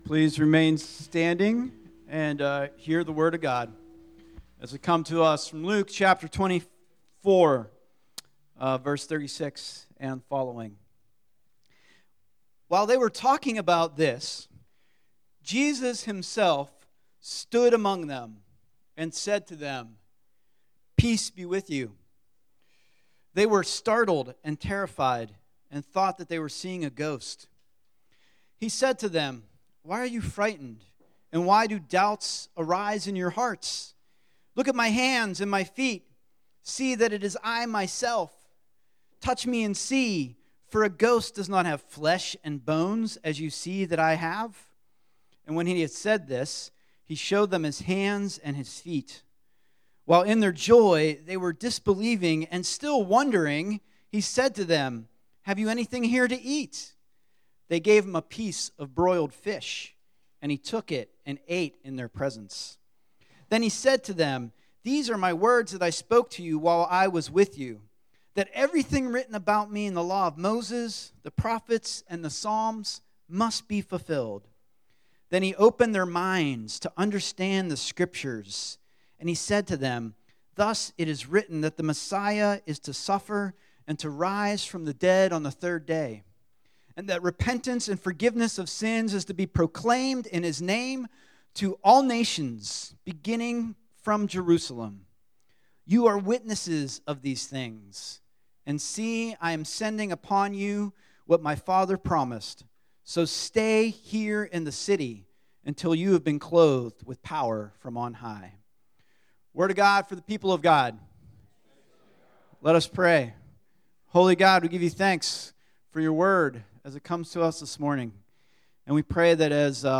Please remain standing and hear the word of God as it comes to us from Luke chapter 24, verse 36 and following. While they were talking about this, Jesus himself stood among them and said to them, "Peace be with you." They were startled and terrified and thought that they were seeing a ghost. He said to them, "Why are you frightened? And why do doubts arise in your hearts? Look at my hands and my feet. See that it is I myself. Touch me and see, for a ghost does not have flesh and bones, as you see that I have." And when he had said this, he showed them his hands and his feet. While in their joy they were disbelieving and still wondering, he said to them, "Have you anything here to eat?" They gave him a piece of broiled fish, and he took it and ate in their presence. Then he said to them, "These are my words that I spoke to you while I was with you, that everything written about me in the law of Moses, the prophets, and the Psalms must be fulfilled." Then he opened their minds to understand the scriptures, and he said to them, "Thus it is written that the Messiah is to suffer and to rise from the dead on the third day, and that repentance and forgiveness of sins is to be proclaimed in his name to all nations, beginning from Jerusalem. You are witnesses of these things. And see, I am sending upon you what my Father promised. So stay here in the city until you have been clothed with power from on high." Word of God for the people of God. Let us pray. Holy God, we give you thanks for your word as it comes to us this morning. And we pray that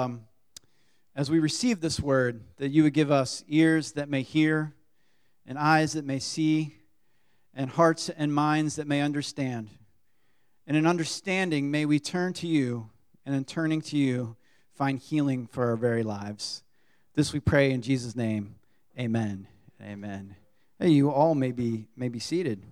as we receive this word, that you would give us ears that may hear, and eyes that may see, and hearts and minds that may understand. And in understanding, may we turn to you, and in turning to you, find healing for our very lives. This we pray in Jesus' name. Amen. Amen. Hey, you all may be seated.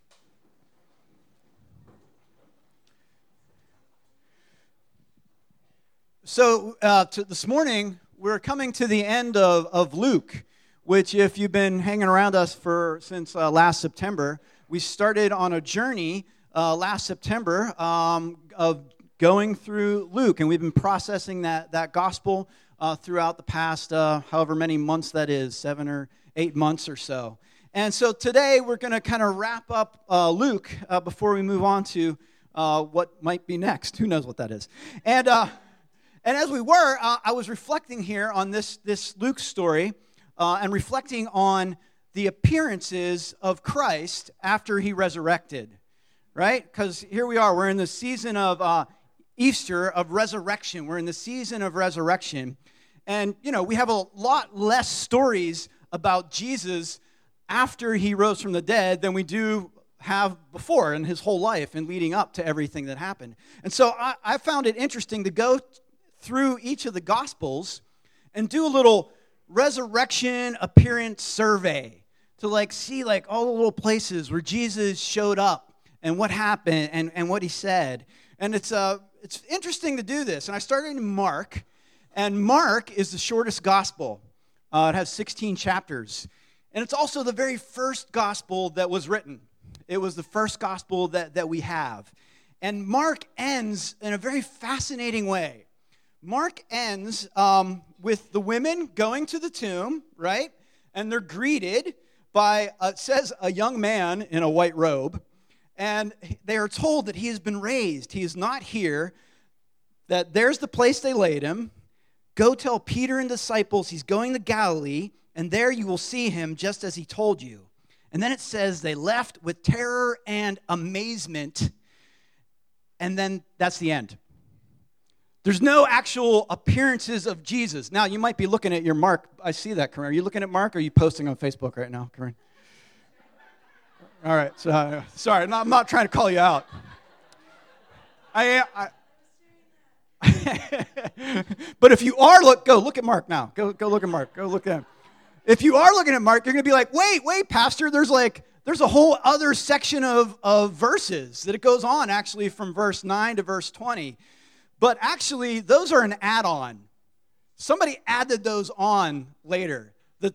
So this morning, we're coming to the end of Luke, which if you've been hanging around us since last September, we started on a journey last September of going through Luke, and we've been processing that gospel throughout the past however many months that is, 7 or 8 months or so. And so today, we're going to kind of wrap up Luke before we move on to what might be next. Who knows what that is? And as we were, I was reflecting here on this Luke story and reflecting on the appearances of Christ after he resurrected, right? Because here we are, we're in the season of Easter, of resurrection. We're in the season of resurrection. And, you know, we have a lot less stories about Jesus after he rose from the dead than we do have before in his whole life and leading up to everything that happened. And so I found it interesting to go through each of the Gospels and do a little resurrection appearance survey to see all the little places where Jesus showed up and what happened and what he said. And it's interesting to do this. And I started in Mark, and Mark is the shortest gospel. It has 16 chapters. And it's also the very first gospel that was written. It was the first gospel that we have. And Mark ends in a very fascinating way. Mark ends with the women going to the tomb, right? And they're greeted by, it says, a young man in a white robe. And they are told that he has been raised. He is not here, that there's the place they laid him. Go tell Peter and disciples he's going to Galilee, and there you will see him just as he told you. And then it says they left with terror and amazement. And then that's the end. There's no actual appearances of Jesus. Now, you might be looking at your Mark. I see that, Corinne. Are you looking at Mark, or are you posting on Facebook right now, Corinne? All right. So, sorry, I'm not trying to call you out. But if you are, go look at Mark now. Go look at Mark. Go look at him. If you are looking at Mark, you're going to be like, wait, Pastor, there's a whole other section of verses that it goes on, actually, from verse 9 to verse 20. But actually, those are an add-on. Somebody added those on later. That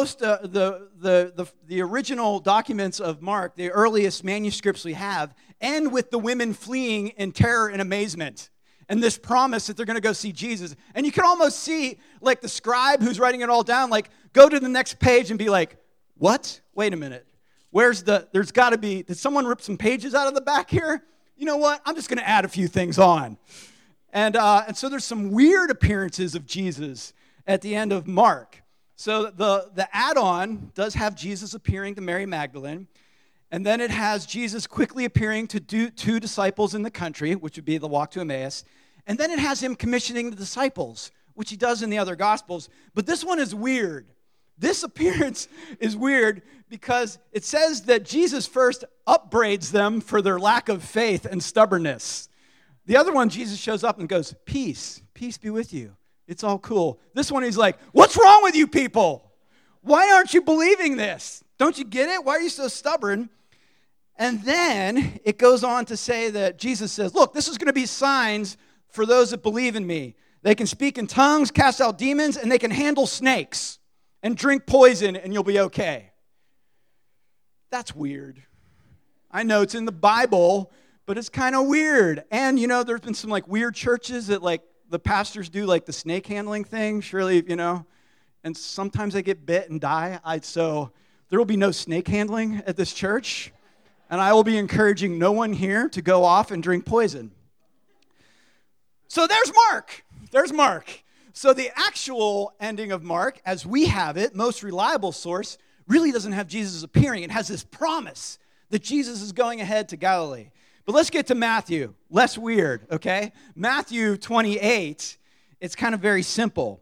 the original documents of Mark, the earliest manuscripts we have, end with the women fleeing in terror and amazement, and this promise that they're going to go see Jesus. And you can almost see, like, the scribe who's writing it all down, like, go to the next page and be like, what? Wait a minute. There's got to be, did someone rip some pages out of the back here? You know what? I'm just going to add a few things on. And so there's some weird appearances of Jesus at the end of Mark. So the add-on does have Jesus appearing to Mary Magdalene, and then it has Jesus quickly appearing to two disciples in the country, which would be the walk to Emmaus, and then it has him commissioning the disciples, which he does in the other Gospels. But this one is weird. This appearance is weird because it says that Jesus first upbraids them for their lack of faith and stubbornness. The other one, Jesus shows up and goes, peace be with you. It's all cool. This one, he's like, what's wrong with you people? Why aren't you believing this? Don't you get it? Why are you so stubborn? And then it goes on to say that Jesus says, look, this is going to be signs for those that believe in me. They can speak in tongues, cast out demons, and they can handle snakes and drink poison, and you'll be okay. That's weird. I know it's in the Bible, but it's kind of weird. And, there's been some, weird churches that, the pastors do, the snake handling thing. Surely, and sometimes they get bit and die. So there will be no snake handling at this church. And I will be encouraging no one here to go off and drink poison. So there's Mark. There's Mark. So the actual ending of Mark, as we have it, most reliable source, really doesn't have Jesus appearing. It has this promise that Jesus is going ahead to Galilee. But let's get to Matthew. Less weird, okay? Matthew 28, it's kind of very simple.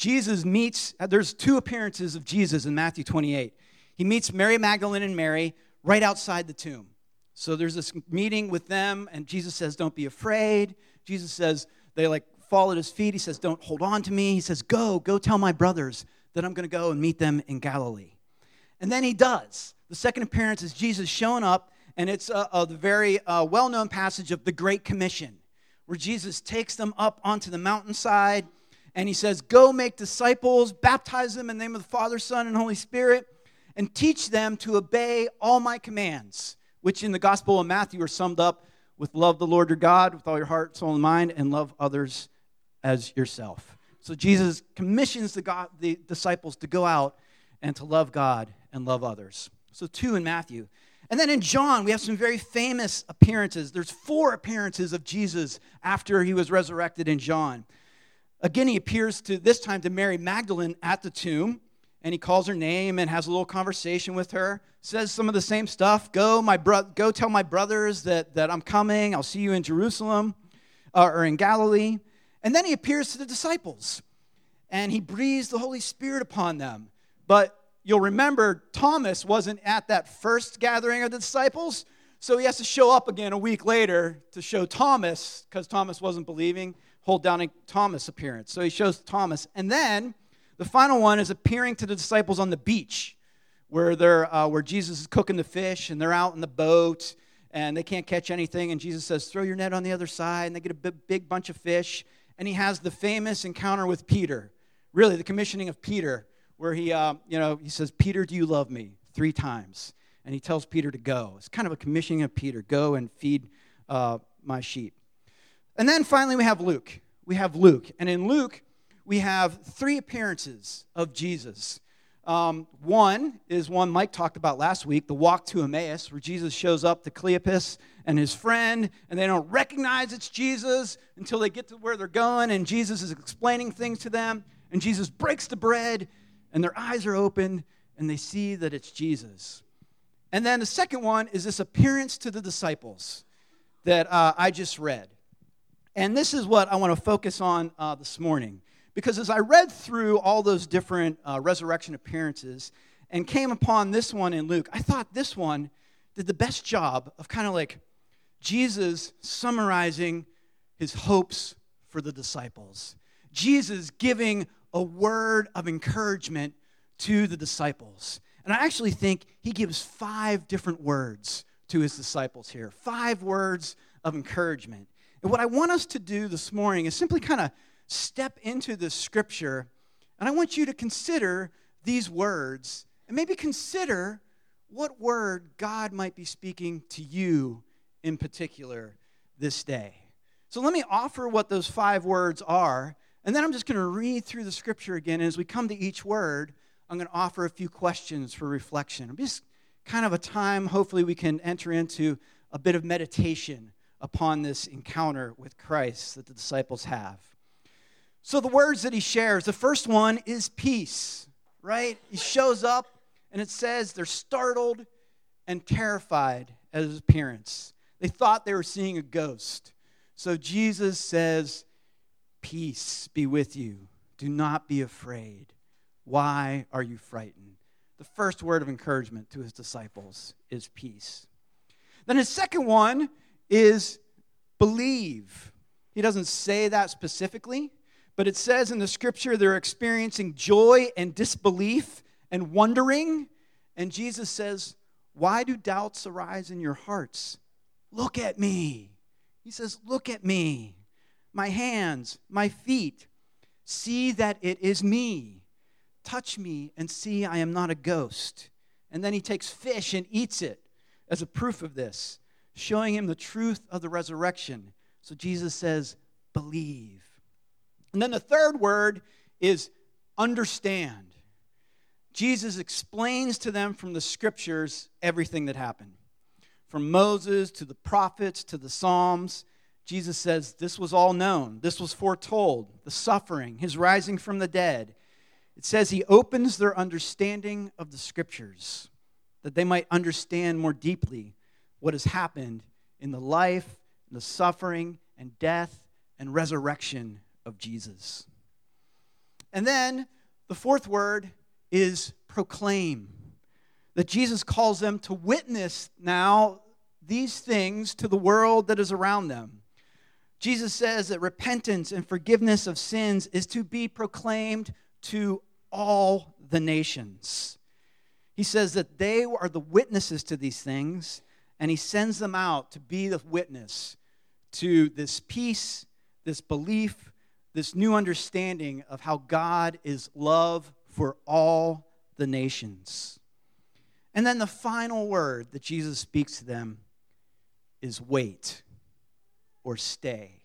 There's two appearances of Jesus in Matthew 28. He meets Mary Magdalene and Mary right outside the tomb. So there's this meeting with them, and Jesus says, don't be afraid. Jesus says, they fall at his feet. He says, don't hold on to me. He says, go tell my brothers that I'm going to go and meet them in Galilee. And then he does. The second appearance is Jesus showing up, and it's the very well-known passage of the Great Commission, where Jesus takes them up onto the mountainside, and he says, go make disciples, baptize them in the name of the Father, Son, and Holy Spirit, and teach them to obey all my commands, which in the Gospel of Matthew are summed up with love the Lord your God with all your heart, soul, and mind, and love others as yourself. So Jesus commissions the disciples to go out and to love God and love others. So 2 in Matthew. And then in John, we have some very famous appearances. There's 4 appearances of Jesus after he was resurrected in John. Again, he appears this time to Mary Magdalene at the tomb, and he calls her name and has a little conversation with her, says some of the same stuff. Go tell my brothers that I'm coming. I'll see you in Jerusalem or in Galilee. And then he appears to the disciples, and he breathes the Holy Spirit upon them. But you'll remember Thomas wasn't at that first gathering of the disciples, so he has to show up again a week later to show Thomas, because Thomas wasn't believing, hold down a Thomas appearance. So he shows Thomas. And then the final one is appearing to the disciples on the beach, where Jesus is cooking the fish, and they're out in the boat, and they can't catch anything, and Jesus says, throw your net on the other side, and they get a big bunch of fish, and he has the famous encounter with Peter, really the commissioning of Peter, where he says, Peter, do you love me? 3 times, and he tells Peter to go. It's kind of a commissioning of Peter, go and feed my sheep. And then finally we have Luke. And in Luke, we have 3 appearances of Jesus. One is one Mike talked about last week, the walk to Emmaus, where Jesus shows up to Cleopas and his friend, and they don't recognize it's Jesus until they get to where they're going, and Jesus is explaining things to them, and Jesus breaks the bread, and their eyes are open, and they see that it's Jesus. And then the second one is this appearance to the disciples that I just read. And this is what I want to focus on this morning. Because as I read through all those different resurrection appearances and came upon this one in Luke, I thought this one did the best job of kind of Jesus summarizing his hopes for the disciples. Jesus giving a word of encouragement to the disciples. And I actually think he gives 5 different words to his disciples here. 5 words of encouragement. And what I want us to do this morning is simply kind of step into the scripture, and I want you to consider these words and maybe consider what word God might be speaking to you in particular this day. So let me offer what those 5 words are, and then I'm just going to read through the scripture again. And as we come to each word, I'm going to offer a few questions for reflection. It'll be just kind of a time, hopefully we can enter into a bit of meditation upon this encounter with Christ that the disciples have. So the words that he shares, the first one is peace, right? He shows up, and it says they're startled and terrified at his appearance. They thought they were seeing a ghost. So Jesus says, peace be with you. Do not be afraid. Why are you frightened? The first word of encouragement to his disciples is peace. Then his second one is believe. He doesn't say that specifically, but it says in the scripture they're experiencing joy and disbelief and wondering. And Jesus says, why do doubts arise in your hearts? Look at me. He says, look at me, my hands, my feet. See that it is me. Touch me and see I am not a ghost. And then he takes fish and eats it as a proof of this, showing him the truth of the resurrection. So Jesus says, believe. And then the third word is understand. Jesus explains to them from the scriptures everything that happened. From Moses to the prophets to the Psalms, Jesus says this was all known. This was foretold. The suffering, his rising from the dead. It says he opens their understanding of the scriptures, that they might understand more deeply what has happened in the life, and the suffering, and death, and resurrection of Jesus. And then the fourth word is proclaim. That Jesus calls them to witness now these things to the world that is around them. Jesus says that repentance and forgiveness of sins is to be proclaimed to all the nations. He says that they are the witnesses to these things, and he sends them out to be the witness to this peace, this belief, this new understanding of how God is love for all the nations. And then the final word that Jesus speaks to them is wait or stay.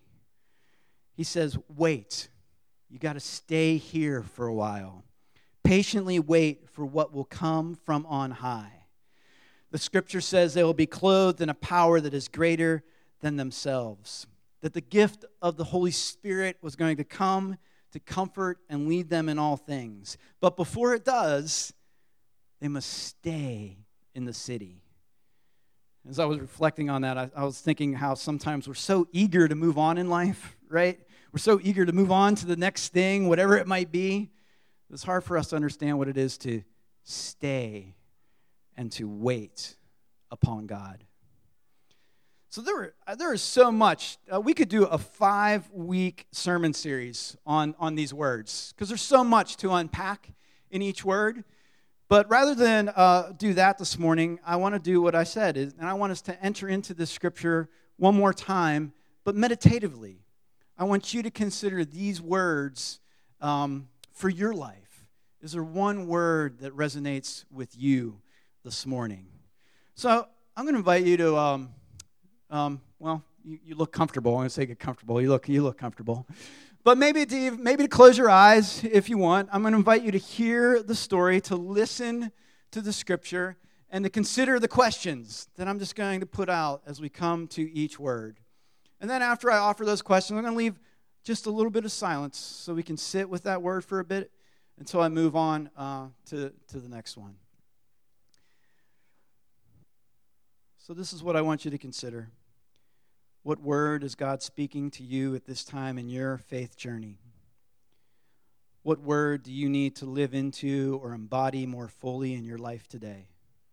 He says, wait. You got to stay here for a while. Patiently wait for what will come from on high. The scripture says they will be clothed in a power that is greater than themselves. That the gift of the Holy Spirit was going to come to comfort and lead them in all things. But before it does, they must stay in the city. As I was reflecting on that, I was thinking how sometimes we're so eager to move on in life, right? We're so eager to move on to the next thing, whatever it might be. It's hard for us to understand what it is to stay and to wait upon God. So there is so much. We could do a 5-week sermon series on these words because there's so much to unpack in each word. But rather than do that this morning, I want to do what I said, and I want us to enter into this scripture one more time, but meditatively. I want you to consider these words for your life. Is there one word that resonates with you this morning? So I'm going to invite you to, you look comfortable. I'm going to say get comfortable. You look comfortable. But maybe to close your eyes if you want. I'm going to invite you to hear the story, to listen to the scripture, and to consider the questions that I'm just going to put out as we come to each word. And then after I offer those questions, I'm going to leave just a little bit of silence so we can sit with that word for a bit until I move on to the next one. So this is what I want you to consider. What word is God speaking to you at this time in your faith journey? What word do you need to live into or embody more fully in your life today?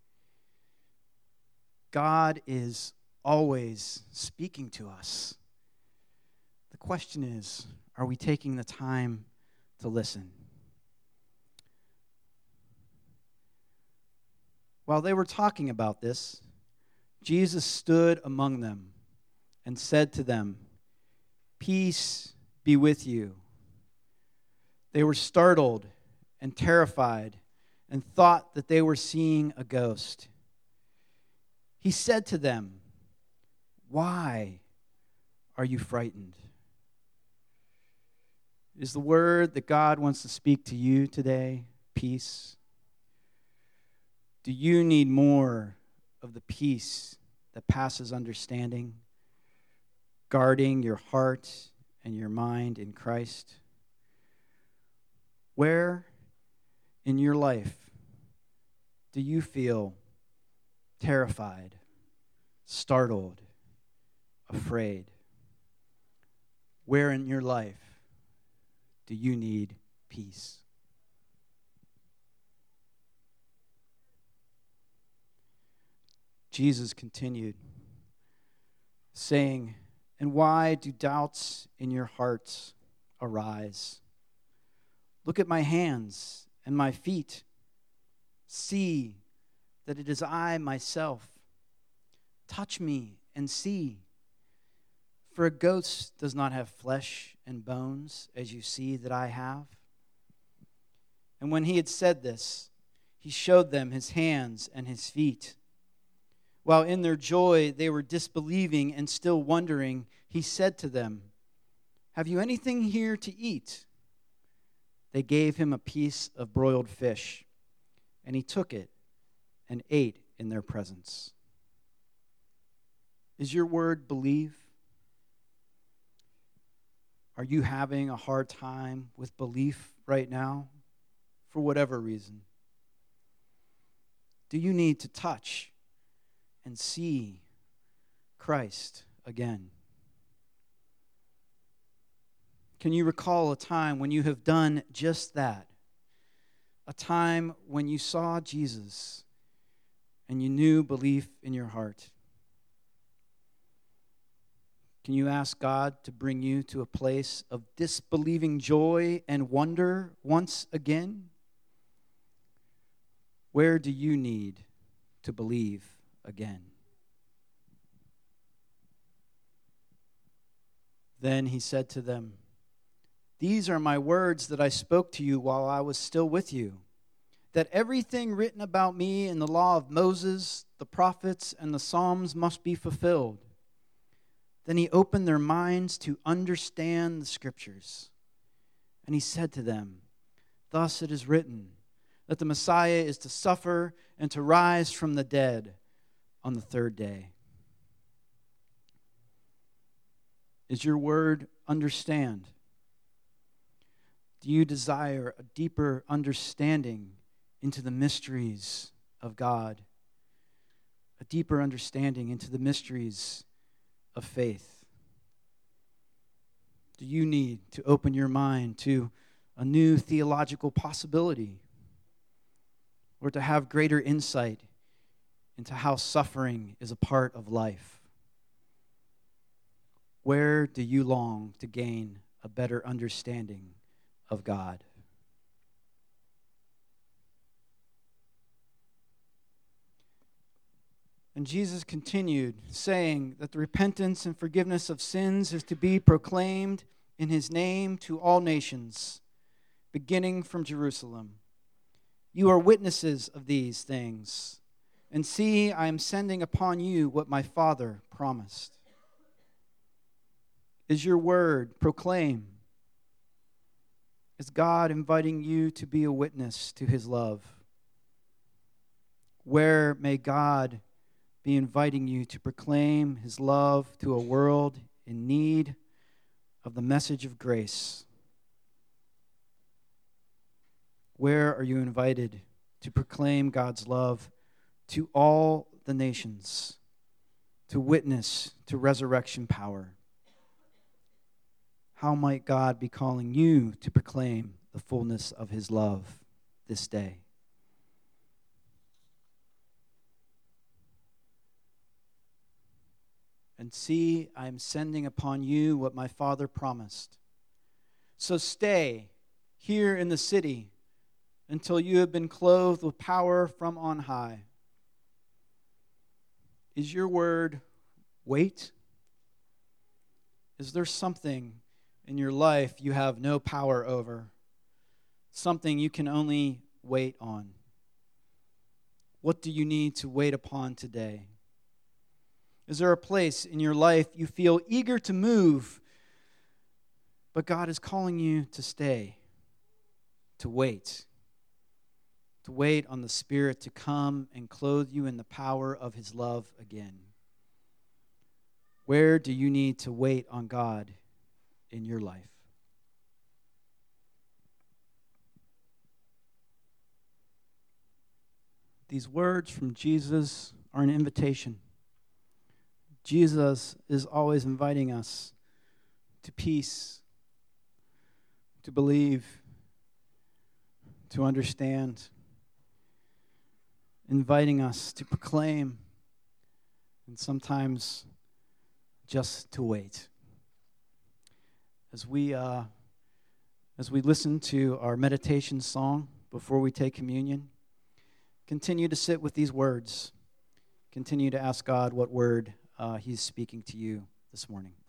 God is always speaking to us. The question is, are we taking the time to listen? While they were talking about this, Jesus stood among them and said to them, Peace be with you." They were startled and terrified and thought that they were seeing a ghost. He said to them, "Why are you frightened?" Is the word that God wants to speak to you today peace? Do you need more of the peace that passes understanding, guarding your heart and your mind in Christ? Where in your life do you feel terrified, startled, afraid? Where in your life do you need peace? Jesus continued, saying, "And why do doubts in your hearts arise? Look at my hands and my feet. See that it is I myself. Touch me and see. For a ghost does not have flesh and bones, as you see that I have." And when he had said this, he showed them his hands and his feet. While in their joy they were disbelieving and still wondering, he said to them, "Have you anything here to eat?" They gave him a piece of broiled fish, and he took it and ate in their presence. Is your word believe? Are you having a hard time with belief right now, for whatever reason? Do you need to touch and see Christ again? Can you recall a time when you have done just that? A time when you saw Jesus and you knew belief in your heart? Can you ask God to bring you to a place of disbelieving joy and wonder once again? Where do you need to believe again? Then he said to them, "These are my words that I spoke to you while I was still with you, that everything written about me in the law of Moses, the prophets, and the Psalms must be fulfilled." Then he opened their minds to understand the Scriptures. And he said to them, "Thus it is written, that the Messiah is to suffer and to rise from the dead on the third day." Is your word understand? Do you desire a deeper understanding into the mysteries of God? A deeper understanding into the mysteries of faith? Do you need to open your mind to a new theological possibility, or to have greater insight into how suffering is a part of life? Where do you long to gain a better understanding of God? And Jesus continued, saying that the repentance and forgiveness of sins is to be proclaimed in his name to all nations, beginning from Jerusalem. You are witnesses of these things. And see, I am sending upon you what my Father promised. Is your word proclaim? Is God inviting you to be a witness to his love? Where may God be inviting you to proclaim his love to a world in need of the message of grace? Where are you invited to proclaim God's love to all the nations, to witness to resurrection power? How might God be calling you to proclaim the fullness of his love this day? And see, I am sending upon you what my Father promised. So stay here in the city until you have been clothed with power from on high. Is your word wait? Is there something in your life you have no power over? Something you can only wait on? What do you need to wait upon today? Is there a place in your life you feel eager to move, but God is calling you to stay, to wait on the Spirit to come and clothe you in the power of His love again? Where do you need to wait on God in your life? These words from Jesus are an invitation. Jesus is always inviting us to peace, to believe, to understand, inviting us to proclaim, and sometimes just to wait. As we listen to our meditation song before we take communion, continue to sit with these words. Continue to ask God what word He's speaking to you this morning.